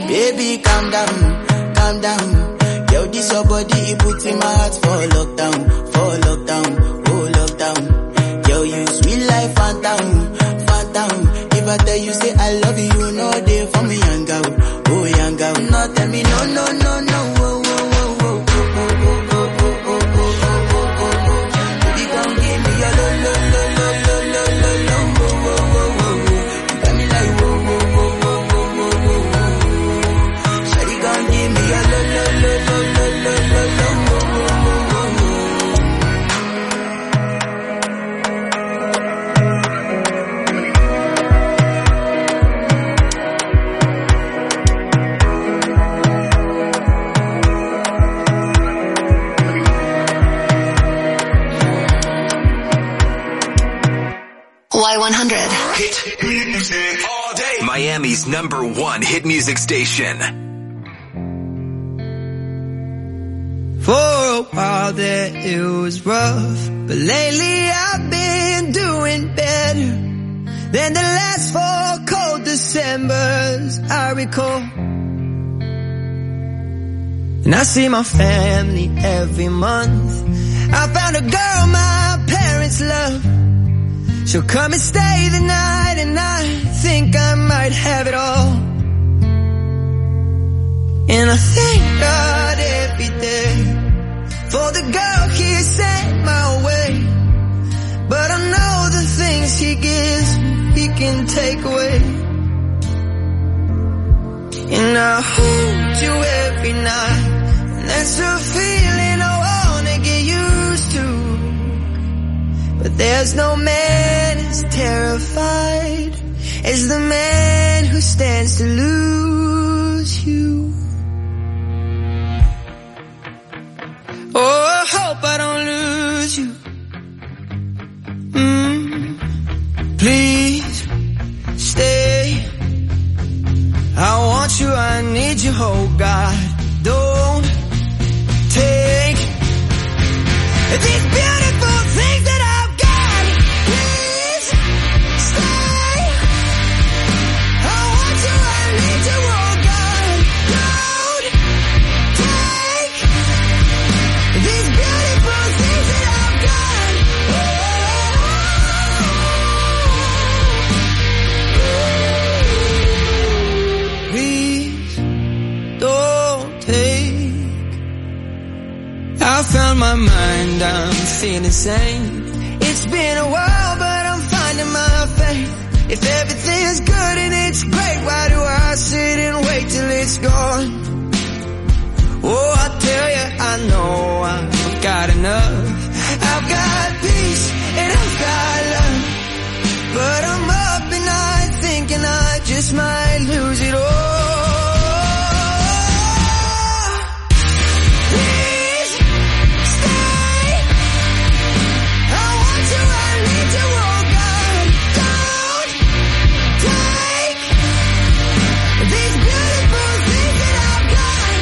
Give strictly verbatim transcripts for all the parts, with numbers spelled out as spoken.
Baby, calm down, calm down. Yo, this your body, it puts in my heart for lockdown, for lockdown, oh lockdown. Yo, you sweet life, phantom, phantom. If I tell you say I love you, no day for me, young girl, oh young girl. No, tell me no, no, no, no, oh, oh, oh, oh, oh, oh, oh, oh, oh, oh, oh, oh. Baby, come give me your lo, lo, lo, lo, lo, lo, lo, lo, oh, oh, oh, oh, oh. You got me like whoa, whoa, whoa, whoa, whoa, whoa, whoa, whoa. Shawty, come give me your lo, lo, lo, lo, lo, lo, lo, lo, oh, oh, oh, oh, oh. Y one hundred. Hit music all day. Miami's number one hit music station. For a while there it was rough, but lately I've been doing better than the last four cold Decembers I recall. And I see my family every month. I found a girl my parents love. She'll come and stay the night, and I think I might have it all. And I thank God every day for the girl he sent my way. But I know the things he gives, he can take away. And I hold you every night, and that's a feeling I wanna get used to. But there's no man as terrified as the man who stands to lose you. Oh, I hope I don't lose you. Mm, please stay. I want you, I need you, oh God. Don't take these beautiful things that I've got. Please stay. I want you, I need you, oh God. Don't take these beautiful things that I've got. Oh. Please don't take. I found my mind, I'm feeling sane. It's been a while, but I'm finding my faith. If everything's good and it's great, why do I sit and wait till it's gone? Oh, I tell you, I know I've got enough. I've got peace and I've got love. But I'm up at night thinking I just might lose it all. Please stay. I want you, I need you, oh God. Don't take these beautiful things that I've got.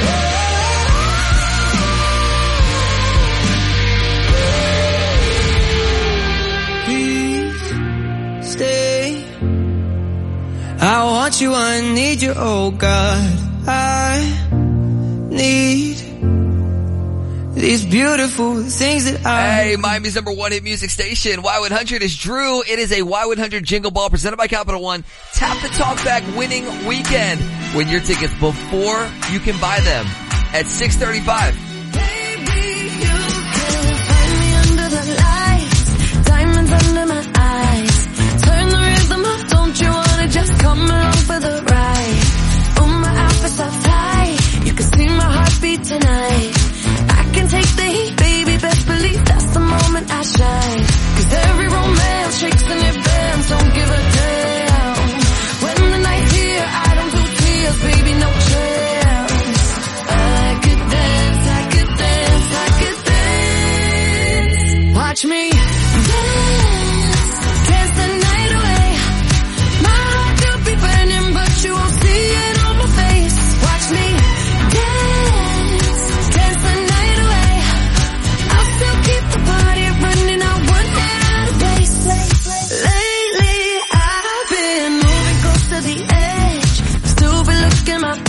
Please stay. I want you, I need you, oh God. I need these beautiful things that I... Hey, Miami's number one hit music station, Y one hundred is Drew. It is a Y one hundred Jingle Ball presented by Capital One. Tap the Talkback winning weekend. Win your tickets before you can buy them at six thirty-five. Baby, you can find me under the lights, diamonds under my eyes. Turn the rhythm up, don't you wanna just come along for the ride? Oh, my outfits are fly, you can see my heartbeat tonight. I can take the heat, baby, best believe that's the moment I shine. Cause every romance shakes and it bends, don't give a damn. When the night's here, I don't do tears, baby, no chance. I could dance, I could dance, I could dance. Watch me dance, dance the night away. My heart could be burning, but you won't see it on my face. Watch me dance, dance.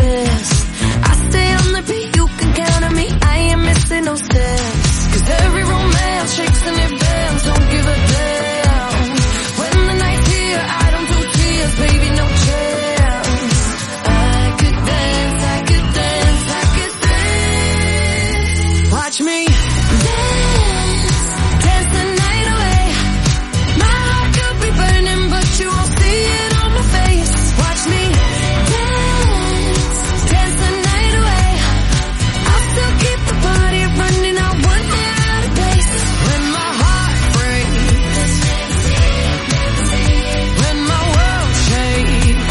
this. I stay on the beat, you can count on me, I ain't missing no steps. Cause every romance shakes and it bends, don't give a damn. When the night's here, I don't do tears, baby, no chance. I could dance, I could dance, I could dance. Watch me dance, dance the night away. My heart could be burning, but you won't see it on my face. Watch me dance, dance the night away. I'll still keep the party running, I want it out of place. When my heart breaks, when my world shakes,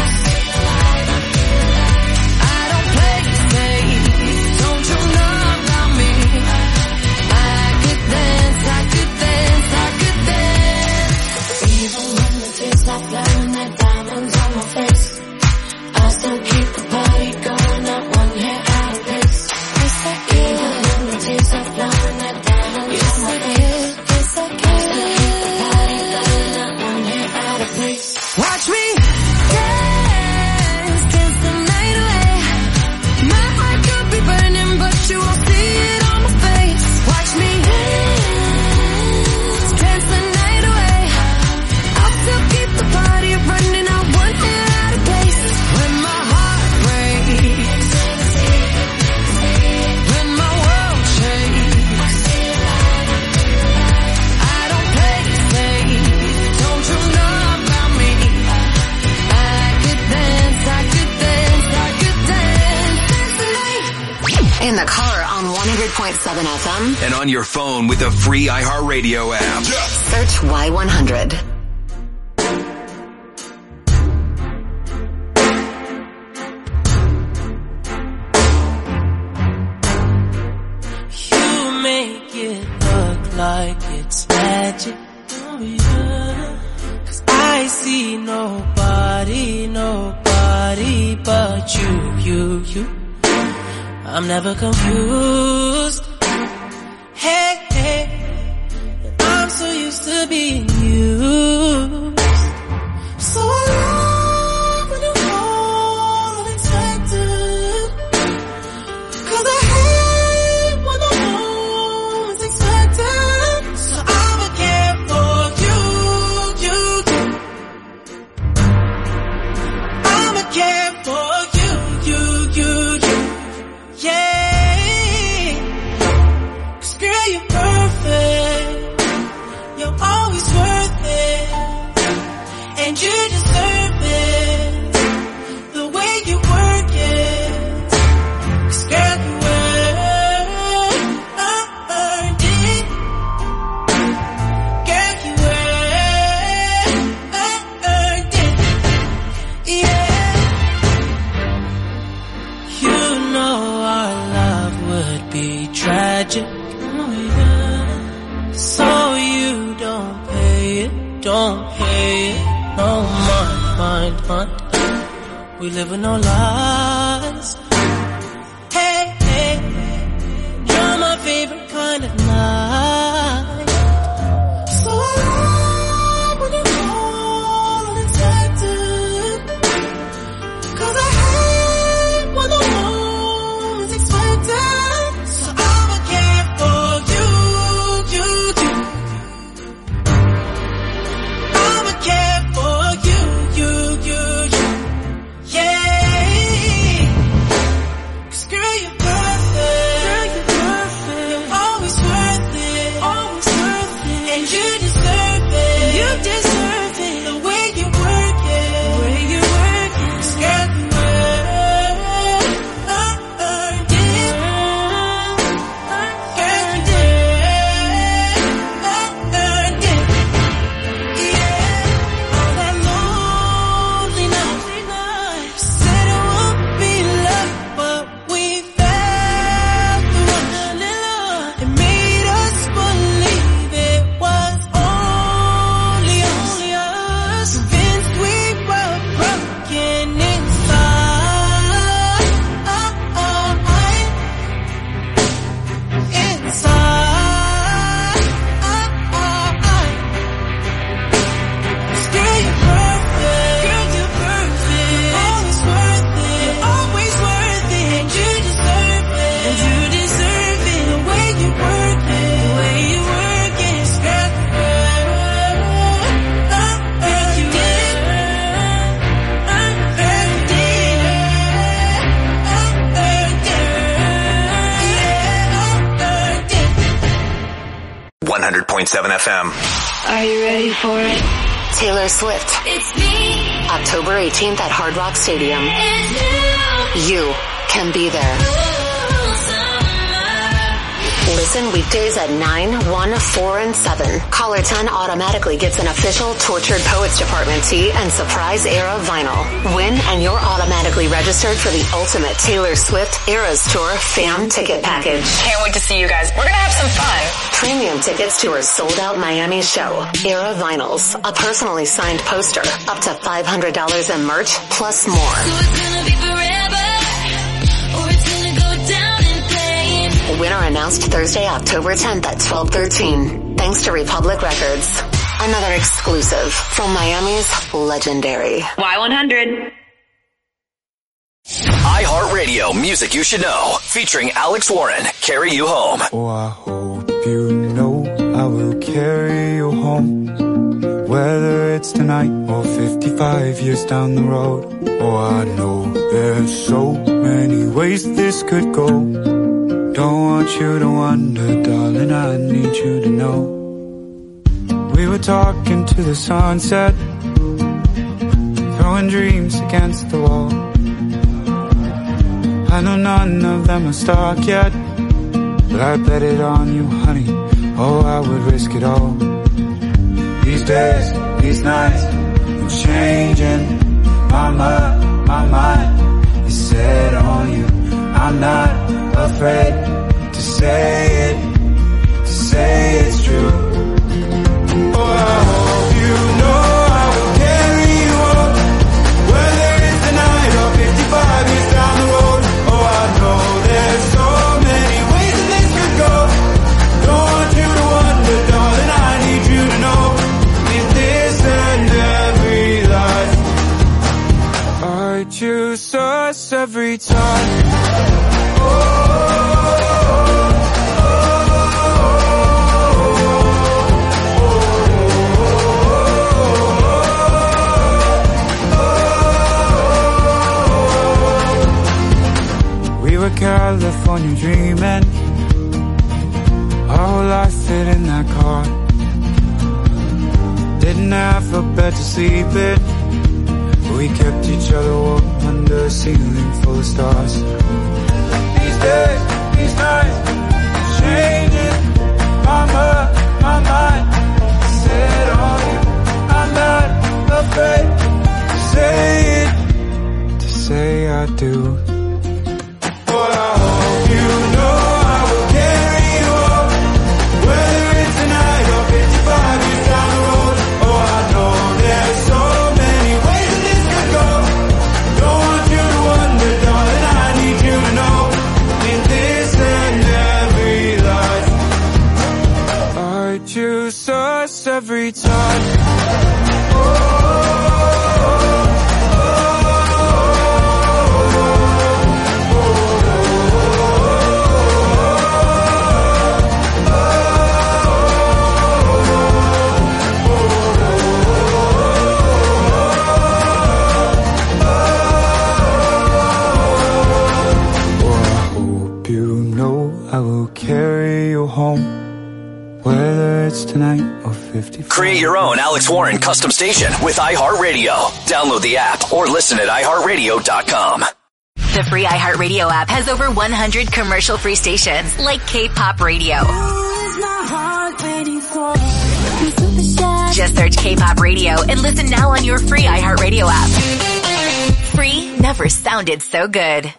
I don't play it safe, don't you know about me? I could dance, I could dance, I could dance. Even when the tears stop flowing, that diamonds on my face, I still keep the party going, not one hair out of place. Yes, I can. Even when the tears stop flowing, that diamonds on my face, yes, I can. I still keep the party going, not one hair out of place. Watch me dance, dance the night away. My heart could be burning, but you won't see it on my face. Watch me dance, dance the night away. I'll still keep the party running, I want it out of place. When my heart breaks, when my world shakes, I don't play it safe, don't you know about me? I could dance, I could dance, I could dance, dance the night. In the car on one hundred point seven F M. And on your phone with the free iHeartRadio app. Search Y one hundred. You make it look like it's magic. Oh yeah. Cause I see nobody, nobody but you, you, you. I'm never confused. Hey, hey. I'm so used to being used. So I love when you call unexpected. Cause I hate when the moment's expected. So I'ma care for you, you, you. I'ma care for you, you, you, you. Yeah. Cause girl, you're perfect. You're always worth it. And you deserve it. The way you work it. Cause girl, you earned it. Girl, you earned it. Yeah. You know our love would be tragic. Oh yeah. So you don't pay it, don't pay it. No mind, mind, mind. We live with no lies. Hey, hey, you're my favorite kind of night. So I love when you call unexpected. Cause I hate when the moment's expected. So I'ma care for you, you, you. I'ma care for you, you, you, you. Yeah. Cause girl, you're perfect. Girl, you're perfect. You're always worth point seven F M. Are you ready for it? Taylor Swift. It's me. October eighteenth at Hard Rock Stadium. It's you. You can be there. Listen weekdays at nine, one, four, and seven. Caller ten automatically gets an official Tortured Poets Department tee and Surprise Era vinyl. Win and you're automatically registered for the ultimate Taylor Swift Eras Tour fan ticket package. Can't wait to see you guys. We're gonna have some fun. Premium tickets to her sold-out Miami show. Era vinyls, a personally signed poster, up to five hundred dollars in merch, plus more. So it's gonna be forever, or it's gonna go down in flames. Winner announced Thursday, October tenth at twelve thirteen. Thanks to Republic Records. Another exclusive from Miami's legendary Y one hundred. iHeartRadio Music You Should Know. Featuring Alex Warren. Carry You Home. Oh, I hope you know I will carry you home. Whether it's tonight or fifty-five years down the road. Oh, I know there's so many ways this could go. Don't want you to wonder, darling, I need you to know. We were talking to the sunset, throwing dreams against the wall. I know none of them are stuck yet, but I bet it on you, honey. Oh, I would risk it all. These days, these nights, I'm changing my mind, my mind is set on you. I'm not afraid to say it, to say it's true. Oh, I hope you know I will carry you home. Whether it's tonight or fifty-five years down the road. Oh, I know there's so many ways that this could go. Don't want you to wonder, darling, I need you to know. In this and every life, I choose us every time. We were California dreaming, our whole life fit in that car. Didn't have a bed to sleep in, but we kept each other warm under a ceiling full of stars. These days, these nights, changing my mind, my mind set on you. I'm not afraid to say it, to say I do. But I hope you know I will carry you home. Whether it's tonight or fifty-five years down the road. Oh, I know there's so many ways that this could go. Don't want you to wonder, darling, I need you to know. In this and every life, I choose us every time. Oh, I will carry you home, whether it's tonight or fifty-five. Create your own Alex Warren custom station with iHeartRadio. Download the app or listen at i heart radio dot com. The free iHeartRadio app has over one hundred commercial-free stations like K-Pop Radio. Just search K-Pop Radio and listen now on your free iHeartRadio app. Free never sounded so good.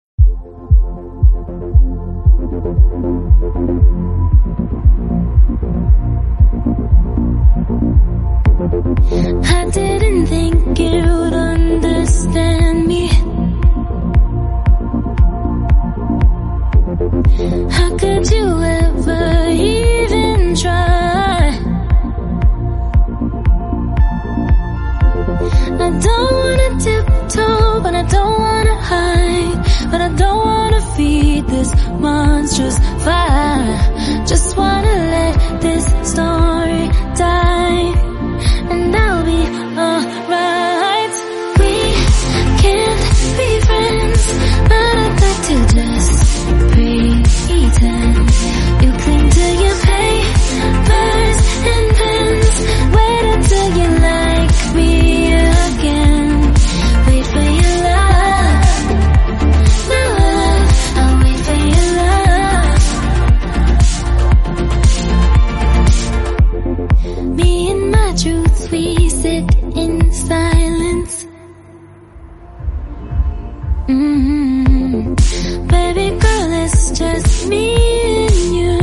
I didn't think you'd understand me. How could you ever even try? I don't wanna tiptoe, but I don't wanna hide. But I don't wanna feed this monstrous fire. Just wanna let this story die. And I'll be alright. We can't be friends, but I'd like to just pretend. You cling to your papers just me and you.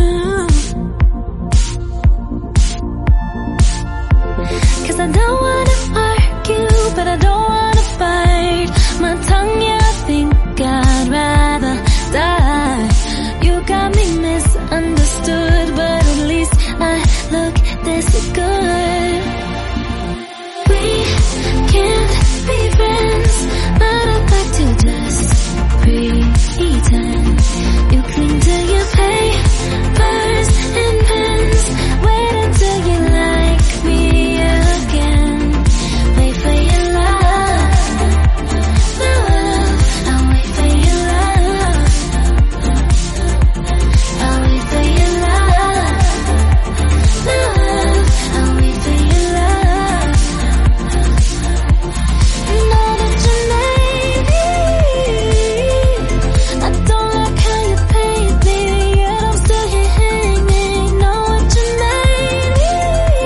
'Cause I don't wanna argue, but I don't wanna fight. My tongue, yeah, I think I'd rather die. You got me misunderstood, but at least I look this good. We can't be friends, but I'd like to just pretend. You cling to your papers and pens. Wait until you like me again. Wait for your love, love. I'll wait for your love. I'll wait for your love, love. I'll wait for your love. You know that you made me. I don't like how you paint me, yet I'm still here hanging. Know what you made me.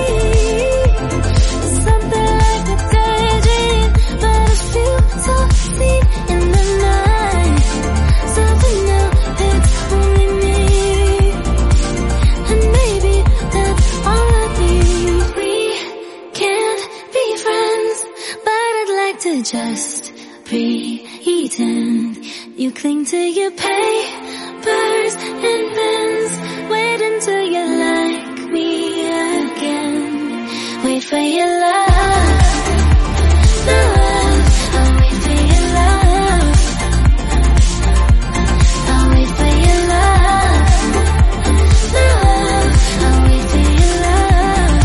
It's something like a daydream, but I feel so seen in the night. Something now, it's only me. And maybe that's all I need. We can't be friends, but I'd like to just pretend. You cling to your papers and pens. Wait until you like me again. Wait for your love, love. I'll wait for your love. I'll wait for your love, love. I'll wait for your love.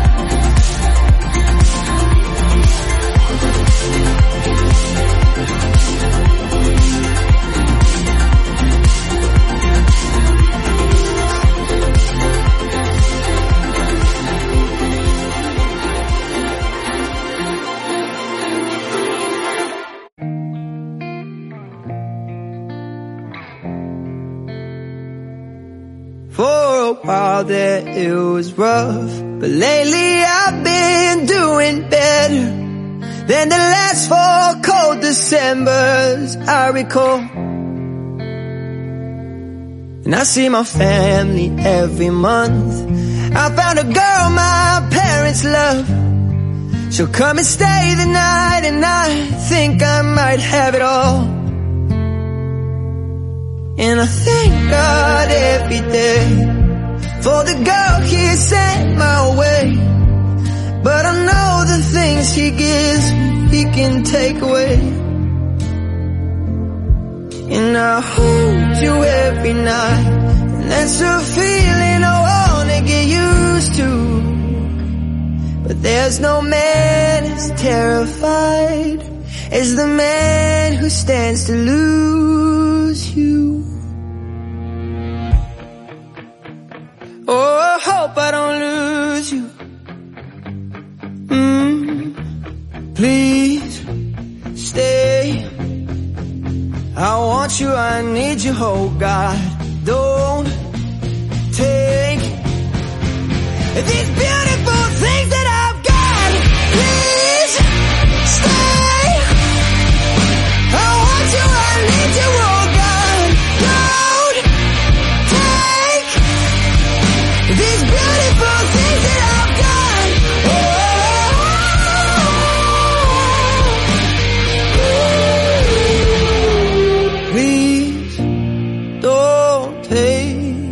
For a while there it was rough, but lately I've been doing better than the last four cold Decembers I recall. And I see my family every month. I found a girl my parents love. She'll come and stay the night, and I think I might have it all. And I thank God every day for the girl He sent my way. But I know the things He gives me, He can take away. And I hold you every night, and that's a feeling I wanna get used to. But there's no man as terrified as the man who stands to lose you. Oh, I hope I don't lose you. Mm, please stay. I want you, I need you, oh God. Don't take these beautiful things that I've got. Please stay. I want you, I need you, oh God. Don't take these beautiful things that I've got. Oh, please don't take.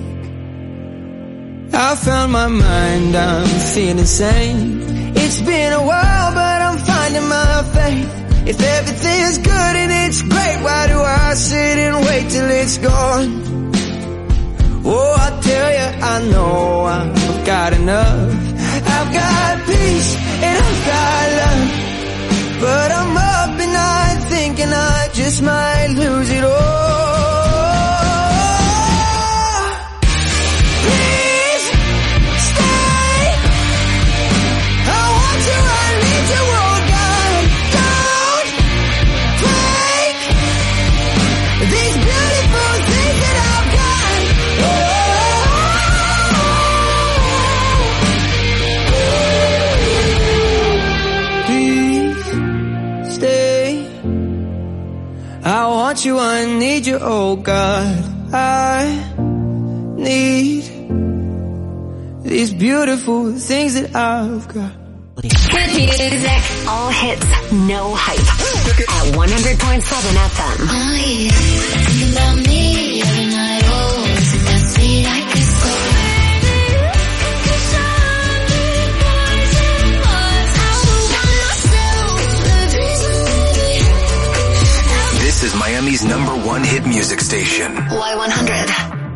I found my mind, I'm feeling sane. It's been a while, but I'm finding my faith. If everything's good and it's great, why do I sit and wait till it's gone? Oh, I tell you, I know I've got enough. I've got peace and I've got love. But I'm up at night thinking I just might lose it all. Please stay. I want you, I need you, oh God. Don't take these beautiful things that I've got. Please stay. I want you, I need here, oh God. I need these beautiful things that I've got. Hit music. All hits, no hype. At one hundred point seven F M. Oh, yeah. Think about me every night. Oh, isn't that sweet? I could so. This is Miami's number one hit music station. Y one hundred.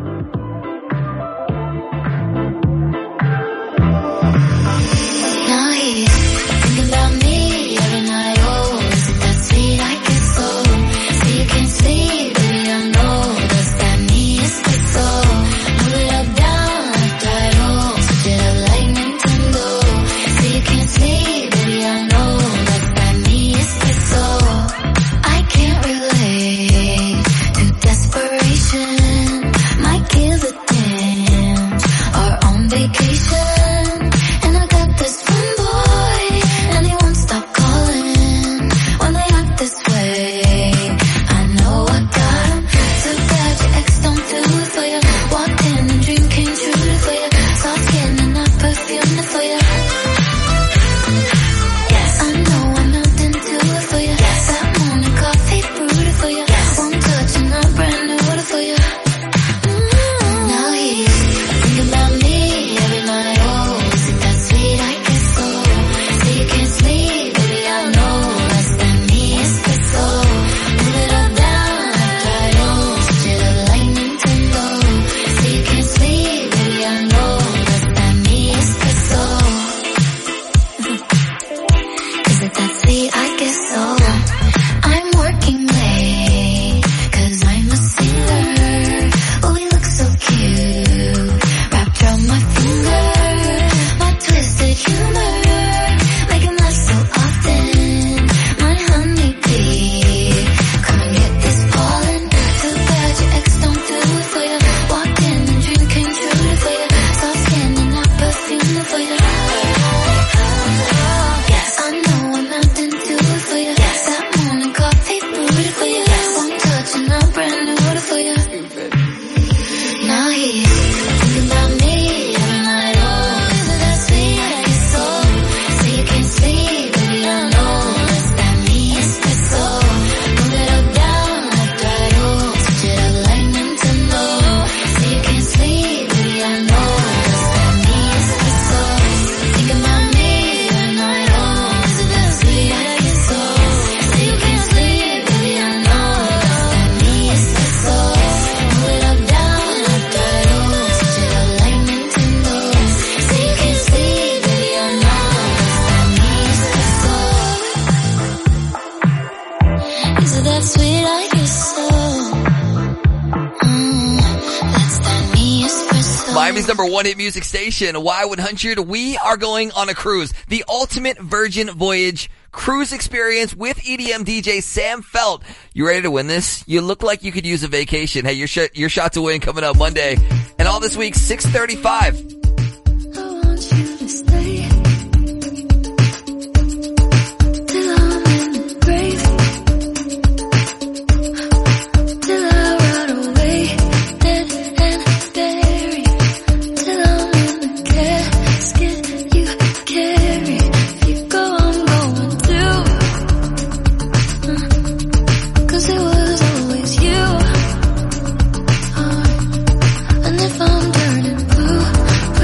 Miami's number one hit music station, Y one hundred. We are going on a cruise. The ultimate Virgin Voyage cruise experience with E D M D J Sam Felt. You ready to win this? You look like you could use a vacation. Hey, your, sh- your shot to win coming up Monday. And all this week, six thirty-five. I want you to stay till I'm in the grave, till I rot away, dead and buried, till I'm in the casket you carry. If you go, I'm going too, 'cause it was always you. Oh, and if I'm turning blue,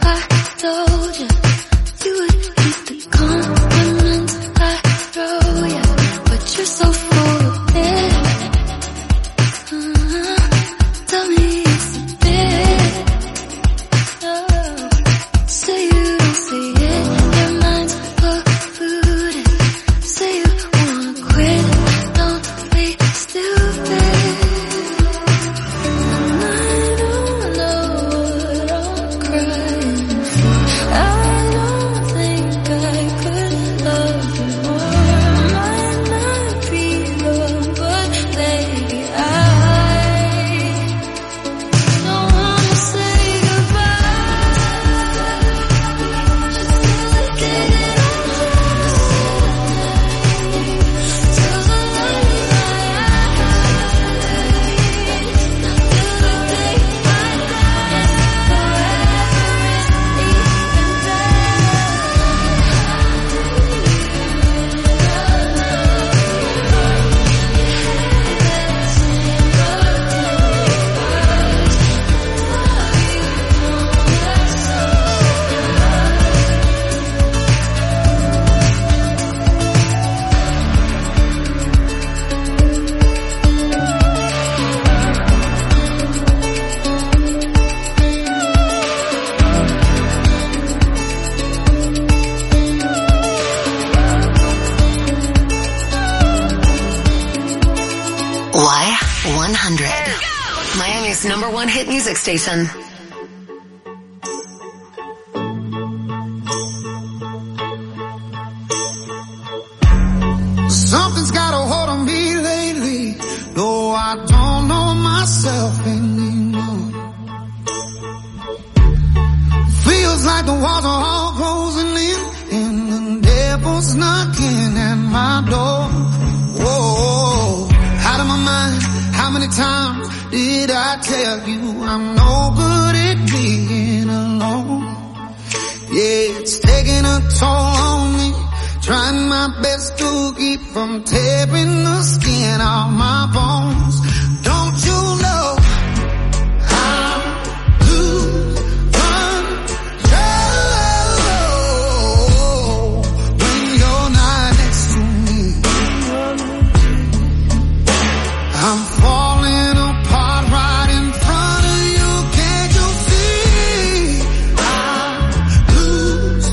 I told you you would keep the compliments I throw you, but you're so full of it. Uh-huh. Tell me it's a bit. Oh. Say you don't see it, your mind's polluted. Say you wanna quit, don't be stupid. And I don't know what I'm crying for. I don't think I could love you more. Might not be the one, but maybe I don't wanna say goodbye. Just get it till the light in my eyes. Till the day I die, forever is even Y one hundred. Miami's number one hit music station. Something's got a hold on me lately, though I don't know myself anymore. Feels like the walls are all closing in, and the devil's knocking at my door. Whoa, out of my mind, how many times did I tell you I'm no good at being alone? Yeah, it's taking a toll on me, trying my best to keep from tearing the skin off my bones. Don't you know how to control when you're not next to me? I'm falling apart right in front of you. Can't you see? I lose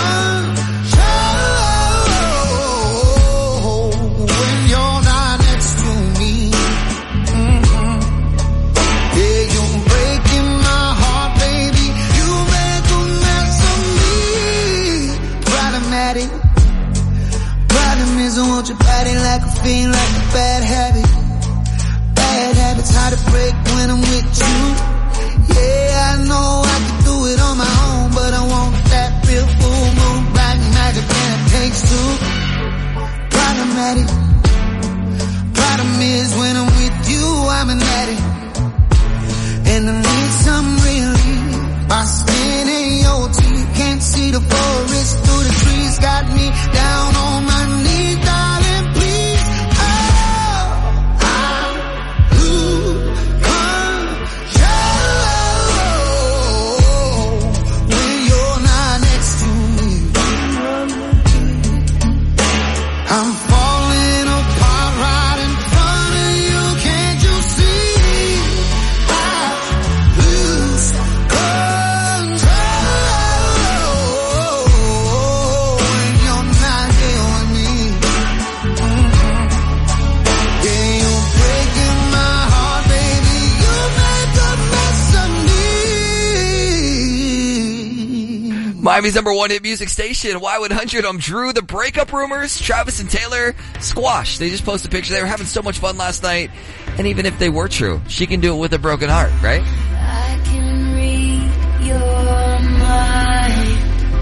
control when you're not next to me. Mm-hmm. Yeah, you're breaking my heart, baby. You make a mess of me. Problematic. Problem is I want your body like a fiend, like a bad habit. Bad habits hard to break when I'm with you. Yeah, I know I can do it on my own, but I want that real full moon black magic, and it takes two. Problematic. Problem is when I'm with you, I'm an addict, and I need some relief. By spinning your teeth, can't see the forest through the trees. Got me down on my knees, darling, please. Oh, I lose control when you're not next to me. I'm falling apart right in front of you. Can't you see? I lose control when you're not here with me. Mhm. Yeah, you're breaking my heart, baby. You make a mess of me. Miami's number one hit music station, Y one hundred. I'm Drew. The breakup rumors, Travis and Taylor, squash. They just posted a picture. They were having so much fun last night. And even if they were true, she can do it with a broken heart, right? I can read your mind.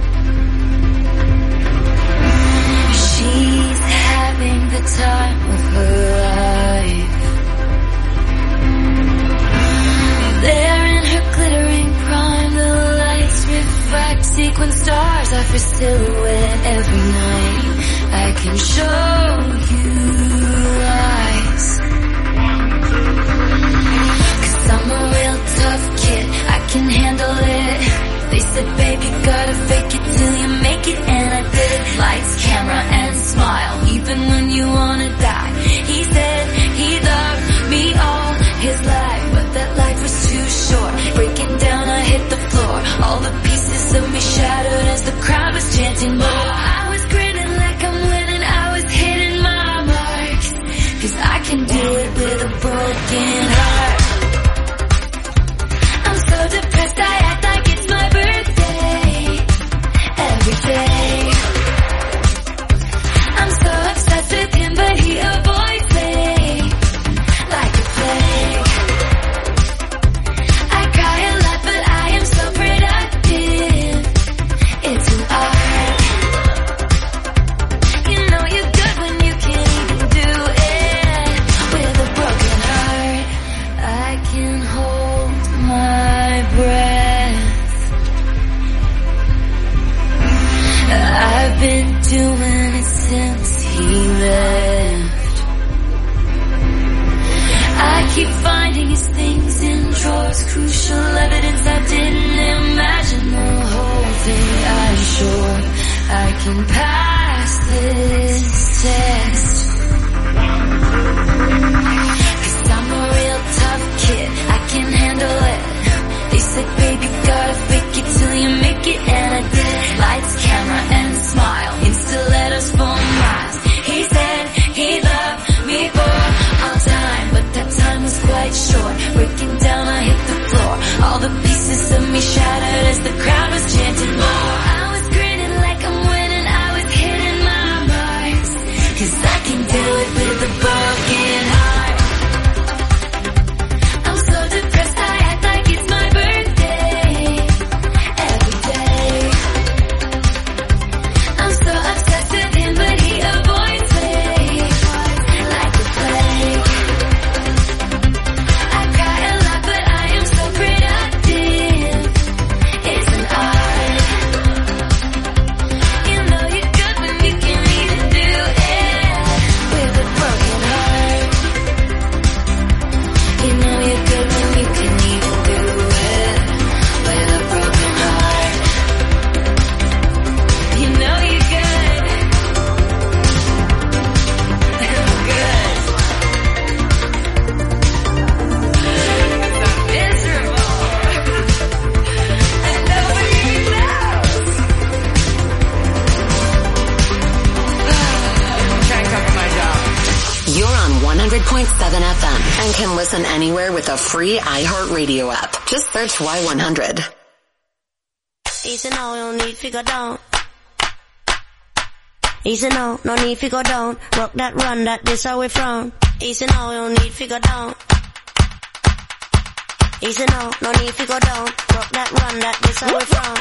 She's having the time of her life. There in her glittering prime, the lights refract sequin stars off her silhouette every night. I can show you eyes. Cause I'm a real tough kid, I can handle it. They said, baby, gotta fake it till you make it. And I did. Lights, camera, and smile, even when you wanna die. He said he loved me all his life, but that life was too short. Break it down, I hit the floor. All the pieces of me shattered as the crowd was chanting more. I was grinning like I'm winning, I was hitting my marks, 'cause I can do it with a broken heart. I'm so depressed, I act like it's my birthday every day. I'm so obsessed with him, but he avoids me like a plague. I cry a lot, but I am so productive. It's an art. You know you're good when you can't even do it with a broken heart. I can hold my breath. I've been doing it since he left. I keep finding his things in drawers, crucial evidence I didn't imagine. The whole thing, I'm sure I can pass this test. 'Cause I'm a real tough kid, I can handle it. They said, baby, gotta fake it till you make it. And I did. Lights, camera, and smile, insta letters for miles. He said he loved me for all time, but that time was quite short. Breaking down, I hit the floor. All the pieces of me shattered as the crowd was chanting more. I was grinning like I'm winning, I was hitting my marks, 'cause I can do it with a broken heart. I'm so depressed, I act like it's my birthday every day. I'm so obsessed with him, but he avoids me like a plague. I cry a lot, but I am so productive. It's an art. You know you're good when you can't even do it with a broken heart. You know you're good when you can't even do it with a broken heart. You know you're good. I'm good. I'm miserable. And nobody knows. Try and cover my job. You're on one hundred point seven F M and can listen anywhere with a free iHeartRadio app. Just search Y one hundred. Easy now, no need to go down. Easy now, no need to go down. Rock that run, that this how we frown. Easy now, no need to go down. Easy now, no need to go down. Rock that run, that this how we frown.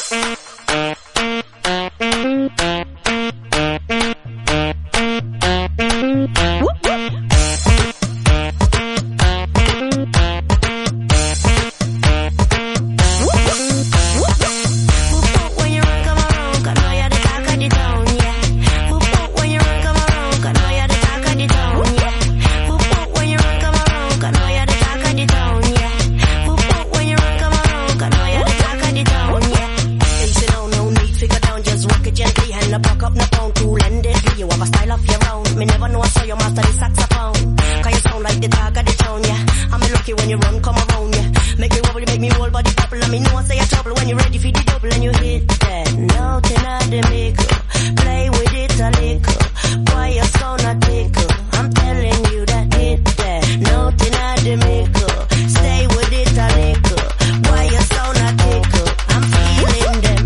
When you run, come around, 'cause now you're the talk of the town, yeah. When you run, come around, 'cause now you're the talk of the town, yeah. When you run, come around, 'cause now you're the talk of the town, yeah. When you run, come around, 'cause now you're the talk of the town, yeah. Easy now, no need to go down, just walk it gently, hand the buck up, no pound, cool and deadly. You have a style of your own. Me never know I saw you master the saxophone. 'Cause you sound like the talk of the town, yeah. I'm lucky when you run, come around, yeah. Make me wobble, make me whole body bubble. And me know I say a trouble when you're ready for the double and you hit that note in the middle. Play with it a little. Boy, you're so not tickle. I'm telling you that hit that note in the middle. Stay with it a little. Boy, you're so not tickle. I'm feeling them.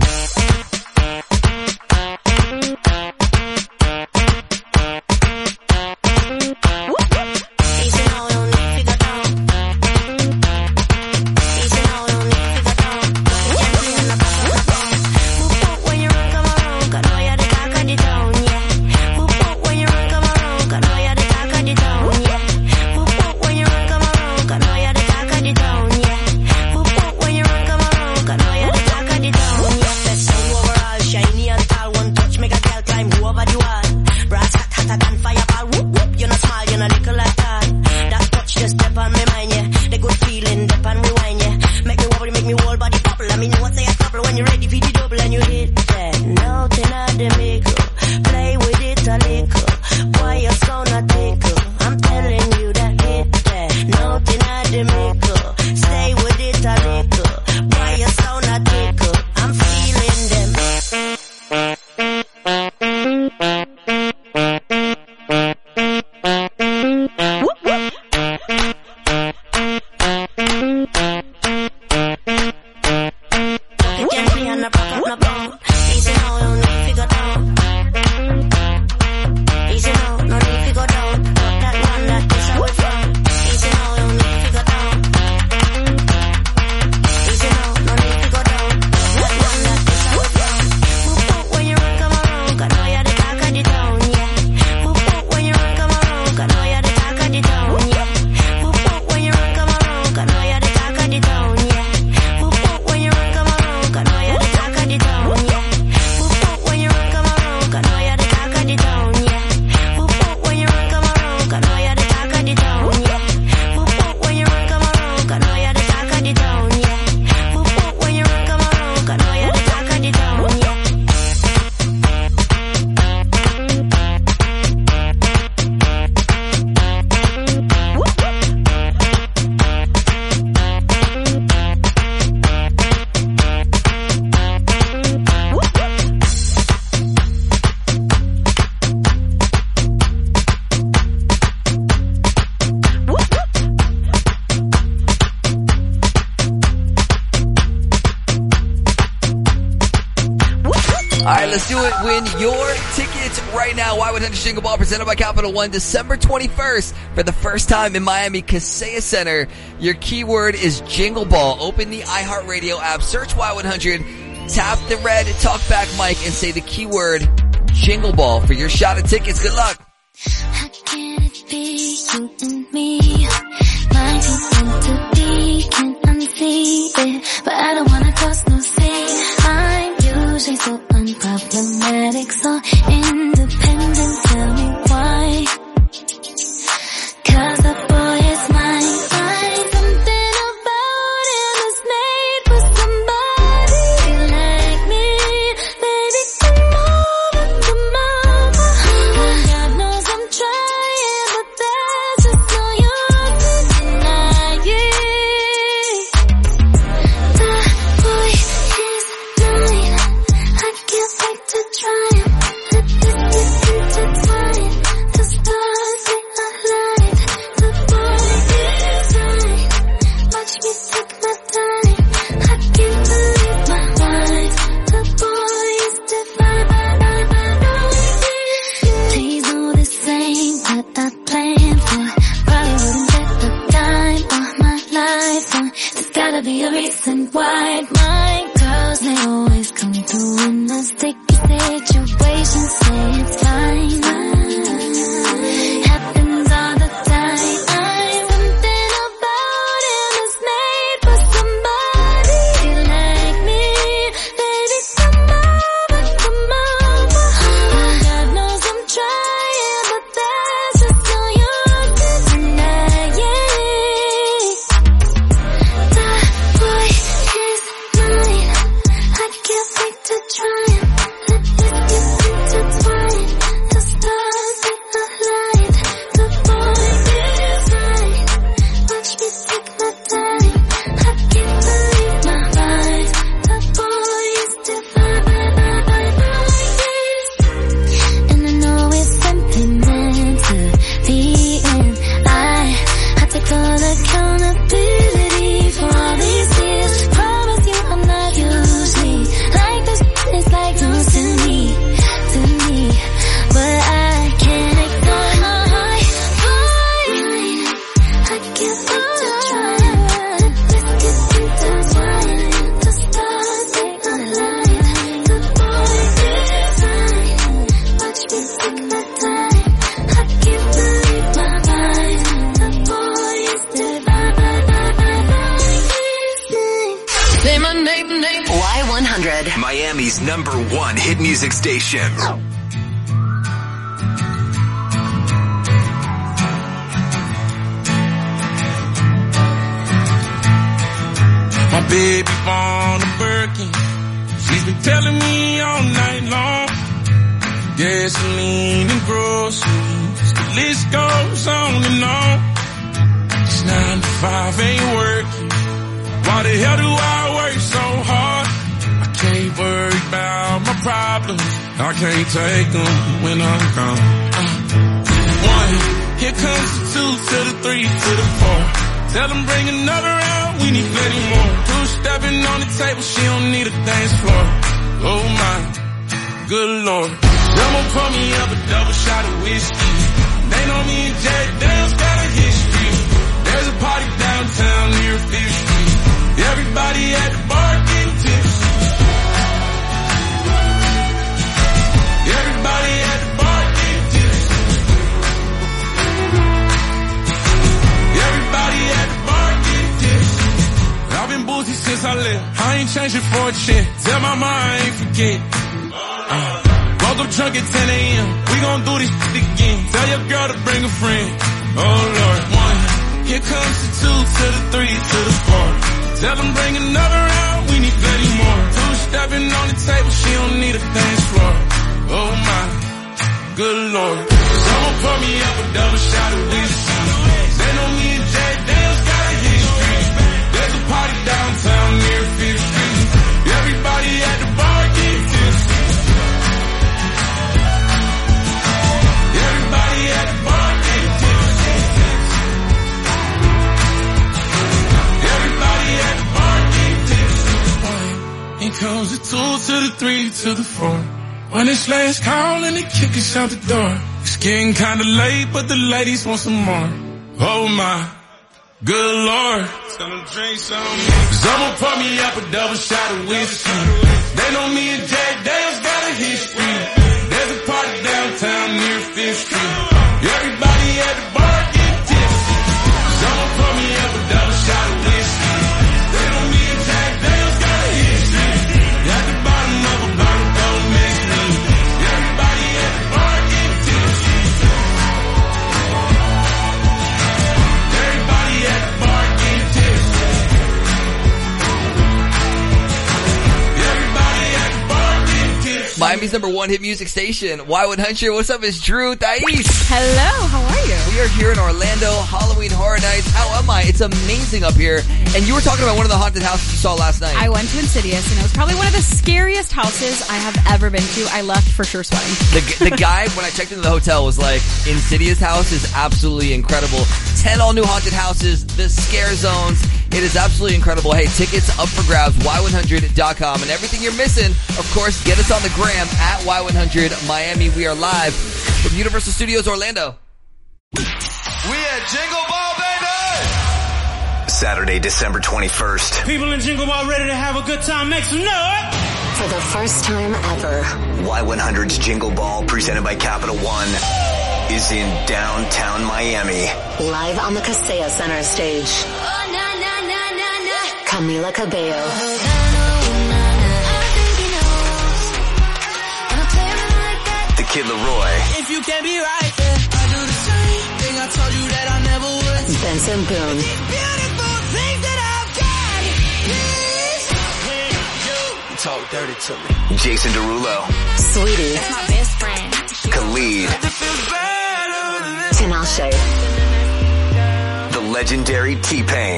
Easy now, no need to go down. Easy now, no need to go down. Walk it gently and the back of the when you're ready for the double and you hit that. Nothing at the middle. Play with it a little. Boy, your sound a tickle. I'm telling you that hit that. Nothing at the middle. Stay with it a little. Boy, your sound a tickle. I'm feeling them. Jingle Ball presented by Capital One, December twenty-first for the first time in Miami Kaseya Center. Your keyword is Jingle Ball. Open the iHeartRadio app, search Y one hundred, tap the red talkback mic and say the keyword Jingle Ball for your shot at tickets. Good luck. How can it be you and me? Like it's meant to be, can't unsee it, but I don't wanna cross no sea. I'm usually so unproblematic, so independent. Tell me why? 'Cause the boy is mine. Find something about him is made for somebody like me. Baby, come over, come over. God knows I'm trying, but there's just no use to deny it. The boy is mine. I can't wait to try him. Be a reason why my girls, they always come through in a sticky situation. Say it's fine, happens all the time. I'm something about him is made for somebody like me. Baby, come over, come over. God knows I'm trying, but there's just no use to deny it. Boy is mine. I can't wait to try him. Let's get intertwined. The stars they align. The boy is mine. Watch me take my time. I can't believe my eyes. The boy is divine. And I know it's sentimental. The end. I have to call accountability for all these years. Promise you I'm not usually like this. It's like news to me, to me. But I can't ignore my heart. Fine. I can't wait to try it. Let's get intertwined. The stars they align. The boy is mine. Watch me take my time. I can't believe my eyes. The boy is divine. Say my name, name. Y one hundred. Miami's number one hit music station. My baby born a Birkin, She's been telling me all night long. Gasoline and groceries, the list goes on and on. It's nine to five, ain't working. Why the hell do I work so hard? I can't worry about my problems. I can't take them when I'm gone. Uh, one, here comes the two to the three to the four. Tell them bring another round, we need plenty more. Two stepping on the table, she don't need a dance floor. Oh my, good lord. Someone pour me up a double shot of whiskey. They know me and Jack Daniels got a history. There's a party downtown near Fifth Street. Everybody at the bar getting tipsy. Everybody at the bar getting tipsy. Everybody at the bar getting tipsy. I've been boozy since I left. I ain't changing for a chick. Tell my mom I ain't forget. Uh, woke up drunk at ten a.m. We gon' do this shit again. Tell your girl to bring a friend. Oh Lord, one. Here comes the two to the three to the four. Tell them bring another round, we need plenty more. Two stepping on the table, she don't need a dance floor. Oh my, good lord. Someone pour me up a double shot of whiskey. They know me and Jack Daniels got a history. There's a party downtown near Fifth Street. Everybody at the bar getting tipsy. Everybody at the bar getting tipsy. Everybody at the bar getting tipsy. Here comes the two to the three to the four. When it's last call and they kick us out the door. It's getting kinda late, but the ladies want some more. Oh my, good lord. Tell them drink some. Someone pour me up a double shot of whiskey. They know me and Jack Daniels got a history. There's a party downtown near Fifth Street. Everybody at the bar get tipsy. Someone pour me up a double shot of whiskey. They know me and Jack Daniels got a history. At the bottom of a bottle, don't miss me. Everybody at the bar get tipsy. Everybody at the bar get tipsy. Everybody at the bar get tipsy. Miami's number one hit music station, Y one hundred. What's up? It's Drew, Thais. Hello, how are you? We are here in Orlando, Halloween Horror Nights. How am I? It's amazing up here. And you were talking about one of the haunted houses you saw last night. I went to Insidious, and it was probably one of the scariest houses I have ever been to. I left for sure sweating. The, the guy, when I checked into the hotel, was like, Insidious house is absolutely incredible. ten all new haunted houses, the scare zones. It is absolutely incredible. Hey, tickets up for grabs, Y one hundred dot com. And everything you're missing, of course, get us on the gram at Y one hundred Miami. We are live from Universal Studios Orlando. We at Jingle Ball, baby! Saturday, December twenty-first. People in Jingle Ball ready to have a good time. Make some noise! For the first time ever, Y one hundred's Jingle Ball, presented by Capital One, is in downtown Miami. live on the Kaseya Center stage. Oh, na, na, na, na, na. Camila Cabello. The Kid Leroy. If you can't be right, yeah, I do the same thing I told you that I never would. Benson Boone. These beautiful things that I've got, please. You talk dirty to me. Jason Derulo. Sweetie. That's my best friend. Khalid. Tinashe. The legendary T-Pain.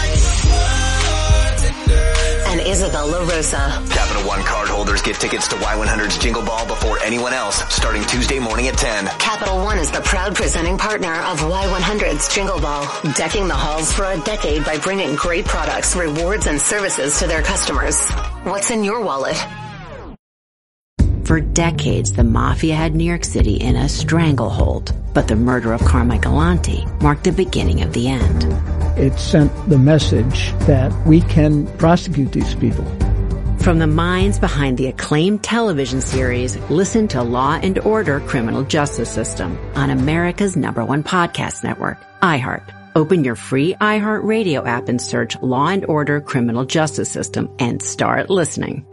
And Isabel La Rosa. Capital One card holders get tickets to Y one hundred's Jingle Ball before anyone else, starting Tuesday morning at ten. Capital One is the proud presenting partner of Y one hundred's Jingle Ball, decking the halls for a decade by bringing great products, rewards, and services to their customers. What's in your wallet? For decades, the mafia had New York City in a stranglehold, but the murder of Carmichael Galanti marked the beginning of the end. It sent the message that we can prosecute these people. From the minds behind the acclaimed television series, listen to Law and Order: Criminal Justice System on America's number one podcast network, iHeart. Open your free iHeart Radio app and search Law and Order: Criminal Justice System and start listening.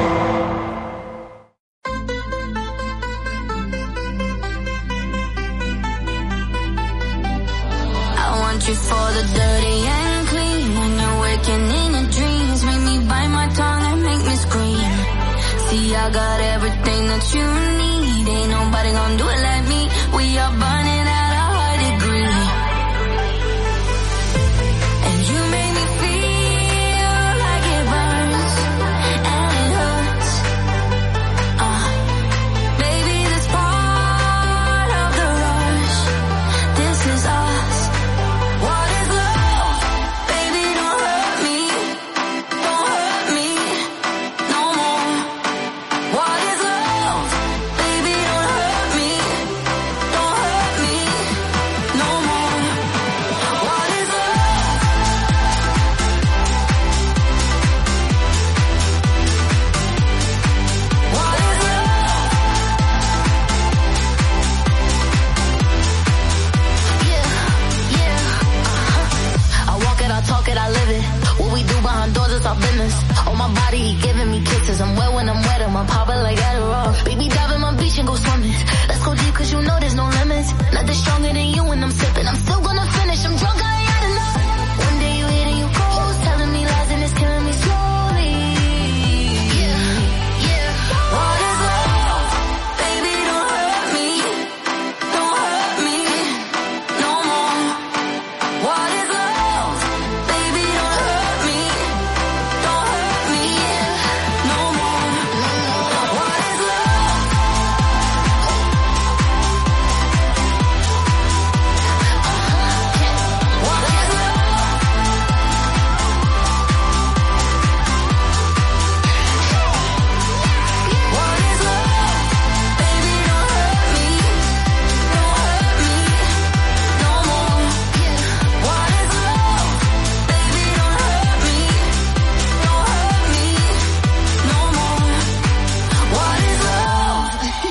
You for the dirty and clean. When you're waking in your dreams, make me bite my tongue and make me scream. I got everything that you need. Ain't nobody gonna do it like me. We are burning at a high degree. And you make me feel like it burns and it hurts. Uh, baby, this part of the rush. This is us. What is love? Baby, don't hurt me. Don't hurt me no more. What is love? Baby, don't hurt me. Don't hurt me no more. What is love? What is love? Yeah, yeah, uh-huh. I walk it, I talk it, I live it. What we do behind doors is our business. On my body, he giving me kisses. I'm wet when I'm wet, I'm popping like Adderall. Baby, dive in my beach and go swimming. Let's go deep, cause you know there's no limits. Nothing stronger than you when I'm sipping. I'm still gonna finish, I'm drunk, I ain't had enough. One day you hit and you close, telling me lies and it's killing me slowly. Yeah, yeah. What is love? Baby, don't hurt me. Don't hurt me no more. What is love? Baby, don't hurt me. Don't hurt me no more. What is love? What is love? What is love? Baby, don't hurt me. Don't hurt me no more. What is love? Baby, don't hurt me. Don't hurt me no more. What is love?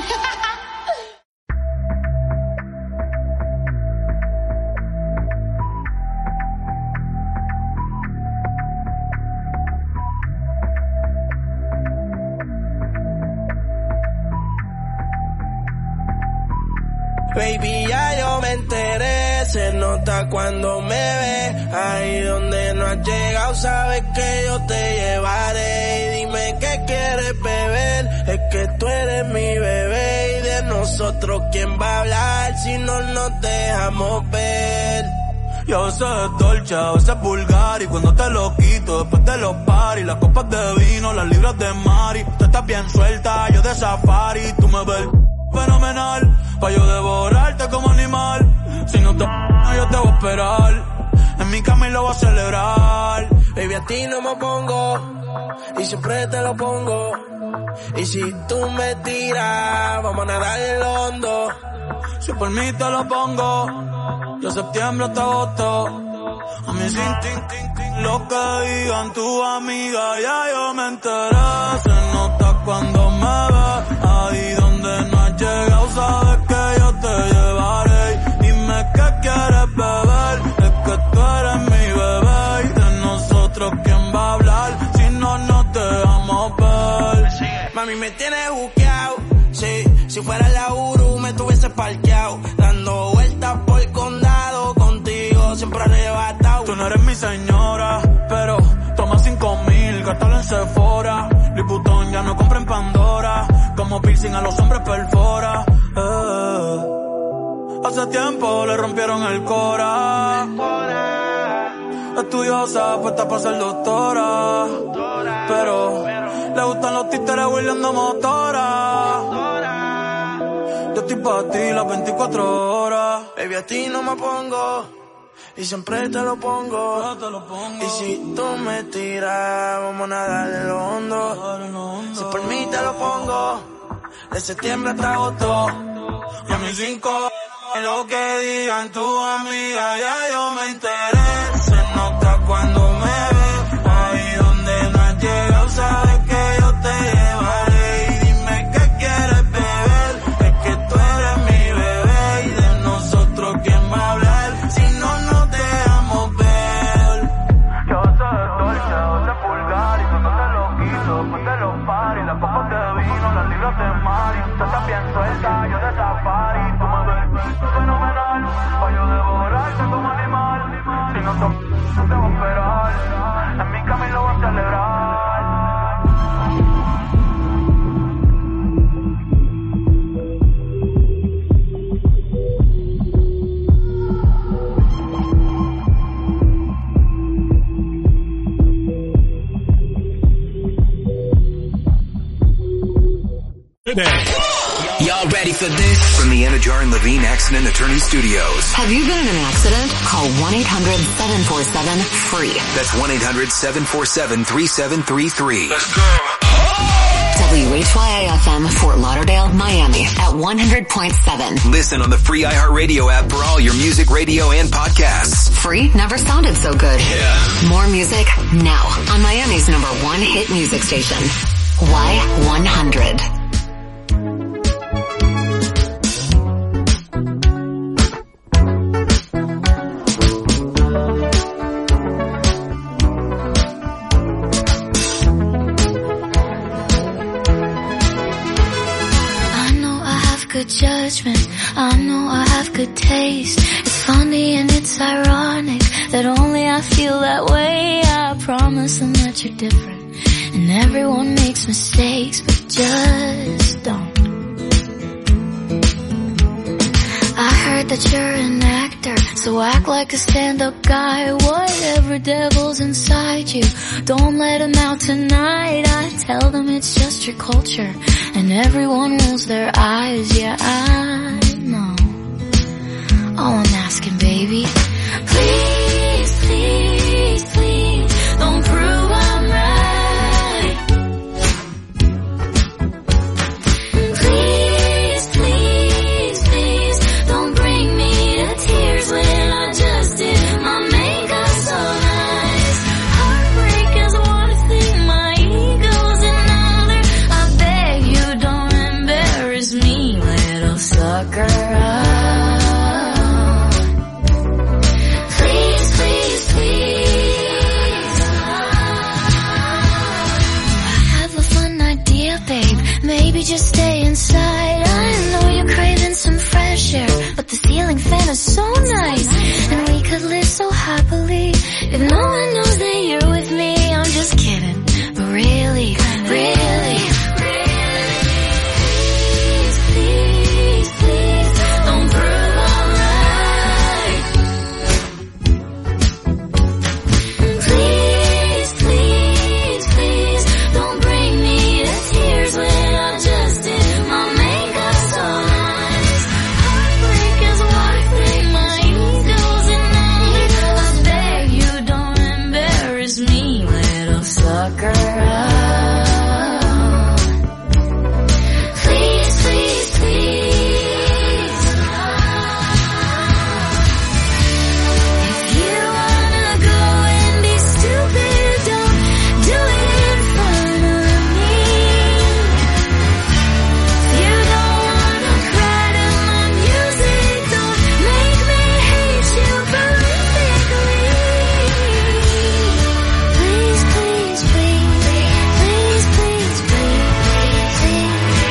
Baby, ya yo me enteré, se nota cuando me ve. Ahí donde no has llegado, sabes que yo te llevaré. Y dime qué quieres beber, es que tú eres mi bebé. Y de nosotros, ¿quién va a hablar si no nos dejamos ver? Y a veces es dolce, a veces es vulgar. Y cuando te lo quito, después de los paris, las copas de vino, las libras de Mari. Tú estás bien suelta, yo de safari. Tú me ves fenomenal, pa' yo devorarte como animal. Si no te yo te voy a esperar. En mi cama y lo voy a celebrar. Baby, a ti no me pongo, y siempre te lo pongo. Y si tú me tiras, vamos a nadar en lo hondo. Si por mí te lo pongo, de septiembre hasta agosto. A mí sin tin, tin, tin, lo que digan tu amiga, ya yo me enteré. Se nota cuando me ves, ahí donde no has llegado, sabes que yo te llevaré. Dime qué quieres beber, es que tú eres mi bebé. Y de nosotros, ¿quién va a hablar si no nos dejamos ver? Mami, me tienes buqueado, sí. Si fuera la Uru me tuviese parqueado, dando vueltas por el condado, contigo siempre arrebatado. Tú no eres mi señora, pero toma cinco mil, gástalo en Sephora. Liputón ya no compra en Pandora, como piercing a los hombres perfora. Eh. Hace tiempo le rompieron el cora. Estudiosa, puesta para ser doctora, pero le gustan los títeres huirleando motora. Yo estoy pa' ti las veinticuatro horas. Baby, a ti no me pongo, y siempre te lo pongo. Te lo pongo. Y si tú me tiras, vamos a nadar en lo hondo. Si por mí te lo pongo, de septiembre hasta agosto. Y a mis cinco, en lo que digan tu amiga, ya yo me enteré. Se nota cuando me ves, ahí donde no has llegado, sabes que yo te llevaré. Y dime qué quieres beber, es que tú eres mi bebé. Y de nosotros, ¿quién va a hablar si no nos dejamos ver? Yo soy dolce, yo soy vulgar, y cuando te lo quito, después de los paris, las copas de vino, las libras de Mari. Tú estás bien suelta, yo de safari. Tú me ves fenomenal, pa' yo devorarte como animal. Si no Y'all ready for this? From the Anajar and Levine Accident Attorney Studios. Have you been in an accident? Call one eight hundred seven four seven free. That's one eight hundred seven four seven three seven three three. Let's go. W H Y A F M Fort Lauderdale, Miami at one hundred point seven. Listen on the free iHeartRadio app for all your music, radio, and podcasts. Free never sounded so good. Yeah. More music now on Miami's number one hit music station. Y one hundred. Good judgment, I know I have good taste. It's funny and it's ironic that only I feel that way. I promise them that you're different, and everyone makes mistakes, but just don't. I heard that you're an actor, so act like a stand-up guy. Whatever devil's inside you, don't let him out tonight. I tell them it's just your culture, and everyone rolls their eyes. Yeah, I know. All I'm asking, baby, please, please, please, don't prove I'm right. Please, please, please, don't bring me to tears when I just did my makeup so nice. Heartbreak is one thing, my ego's another. I beg you don't embarrass me, little sucker. Please, please, please. I have a fun idea, babe. Maybe just stay inside. I know you're craving some fresh air, but the ceiling fan is so nice, and we could live so happily if no one knows that you're with me. I'm just kidding, but really, really, please, please, please, don't prove I'm right. Please, please, please, don't bring me to tears when I just did my makeup so nice. Heartbreak is one thing, my ego's another. I beg you don't embarrass me, little sucker. Please, please, please. If you wanna go and be stupid, don't do it in front of me. If you don't wanna cry to my music, don't make me hate you horrifically. Please, please, please, please, please, please, please,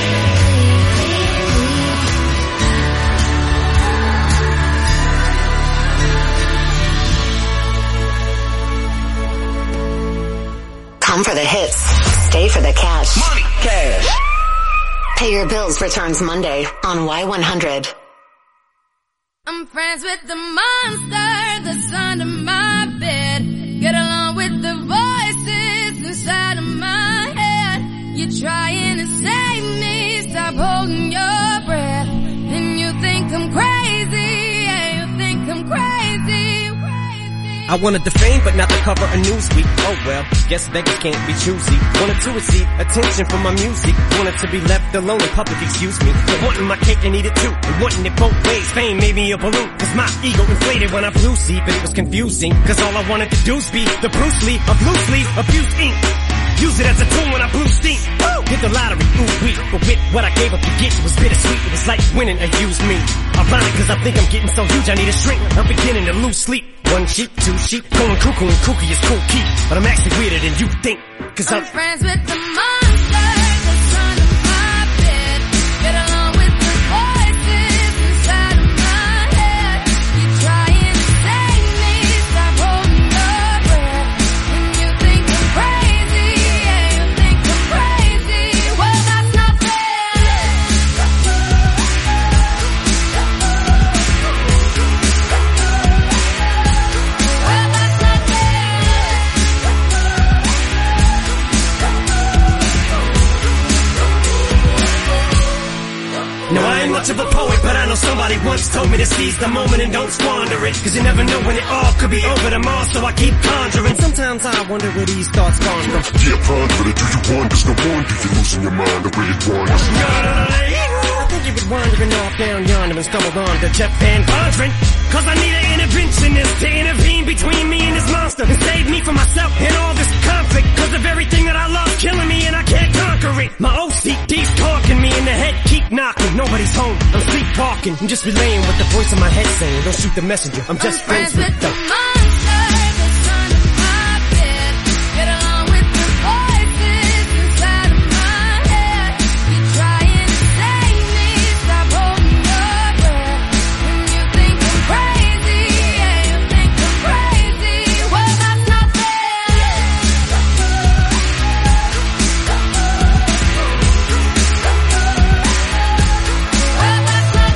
Come for the hits. Stay for the cash. Money. Cash. Pay your bills returns Monday on Y one hundred. I'm friends with the monster that's under my bed. Get along with the voices inside of my head. You're trying to save me, stop holding your breath. And you think I'm crazy, yeah, you think I'm crazy, crazy. I wanted the fame, but not the cover of Newsweek. Oh well, guess beggars can't be choosy. Wanted to receive attention from my music. Wanted to be left alone in public, excuse me. But wanting my cake and eat it too. And wanting it both ways. Fame made me a balloon. Cause my ego inflated when I flew sleep. And it was confusing. Cause all I wanted to do was be the Bruce Lee of loosely abused ink. Use it as a tool when I blew steam. Woo! Hit the lottery, ooh wee. But with what I gave up to get, it was bittersweet. It was like winning a used me. Ironic cause I think I'm getting so huge I need a shrink. I'm beginning to lose sleep. One sheep, two sheep, going cuckoo and kooky is cool key. But I'm actually weirder than you think. Cause I'm, I'm friends with the monster that's under my bed. Get along with the voices inside of my head. You're trying to save me, stop holding your breath. And you think I'm crazy, yeah, you think I'm crazy. Well, that's not fair. Well, that's not fair. much of a poet, but I know somebody once told me to seize the moment and don't squander it. Cause you never know when it all could be over tomorrow, so I keep conjuring. Sometimes I wonder where these thoughts come from. Yeah, ponder it, do you wonder? No wonder you're losing your mind the way it wanders. I think you was wandering off down yonder and stumbled on to Jeff Van Vondren. Cause I need an interventionist to intervene between me and this monster and save me from myself and all this conflict. Cause of everything that I love killing me and I can't conquer it. My O C D's talking me in the head, keep knocking. Nobody's home, I'm sleepwalking. I'm just relaying what the voice in my head saying. Don't shoot the messenger, I'm just I'm friends, friends with the... with the monster that's under my bed. Get along with the voices inside of my head. You're trying to save me, stop holding your breath. When you think I'm crazy, yeah, you think I'm crazy. Well, that's not fair. Well, that's not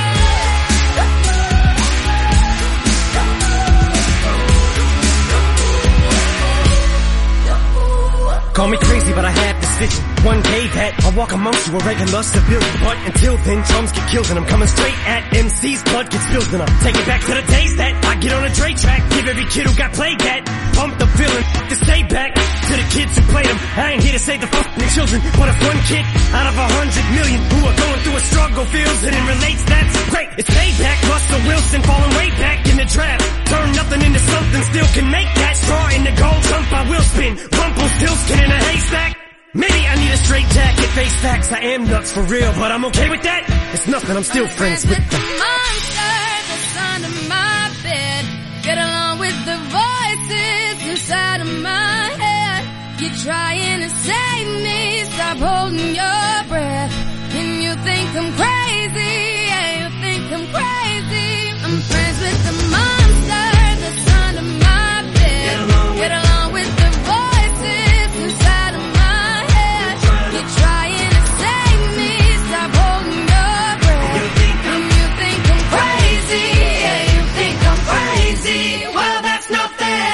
Call me crazy, but I had this vision. One day that I'll walk amongst you, a regular civilian. But until then, drums get killed and I'm coming straight at M C's. Blood gets spilled and I'll take it back to the days that I get on a Dre track. Give every kid who got played that. Pump the feeling, to stay back to the kids who played them. I ain't here to save the fucking children, but if one kid out of a hundred million who are going through a struggle feels it and relates, that's great. It's payback. Russell Wilson falling way back in the draft. Turn nothing into something, still can make that straw in the gold jump. I will spin. Rumpelstiltskin in a haystack. Maybe I need a straight jacket, face facts. I am nuts for real, but I'm okay with that. It's nothing, I'm still friends with the monster that's under my bed. Get along with the voices inside of my head. You're trying to save me, stop holding your breath. And you think I'm crazy, yeah, you think I'm crazy. I'm friends with the monster that's under my bed. Get along with the voices inside of my head. You're trying to save me, stop holding your breath. And you think I'm crazy, yeah, you think I'm crazy. Well, that's not fair.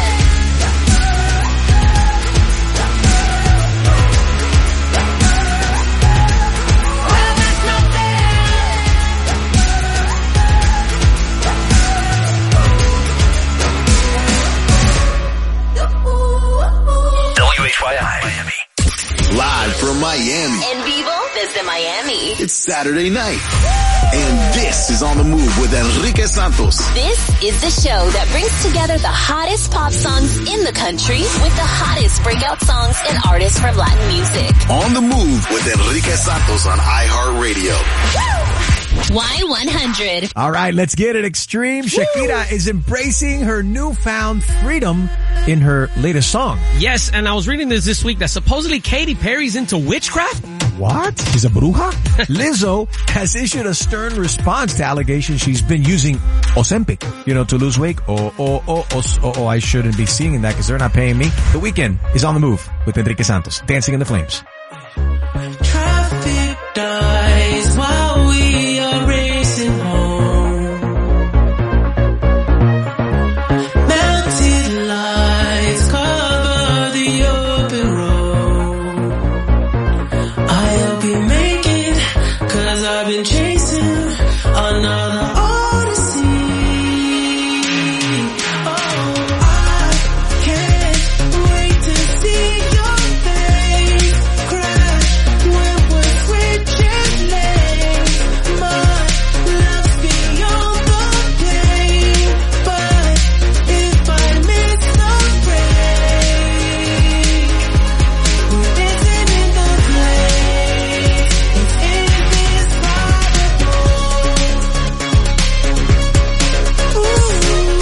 W H Y I Miami. Live from Miami. En vivo desde Miami. It's Saturday night. And this is On the Move with Enrique Santos. This is the show that brings together the hottest pop songs in the country with the hottest breakout songs and artists from Latin music. On the Move with Enrique Santos on iHeartRadio. Y one hundred. All right, let's get it extreme. Shakira is embracing her newfound freedom in her latest song. Yes, and I was reading this this week that supposedly Katy Perry's into witchcraft. What? She's a bruja? Lizzo has issued a stern response to allegations she's been using Ozempic, you know, to lose weight. Oh, oh, oh, oh, oh, oh I shouldn't be singing that because they're not paying me. The Weeknd is On the Move with Enrique Santos, Dancing in the Flames.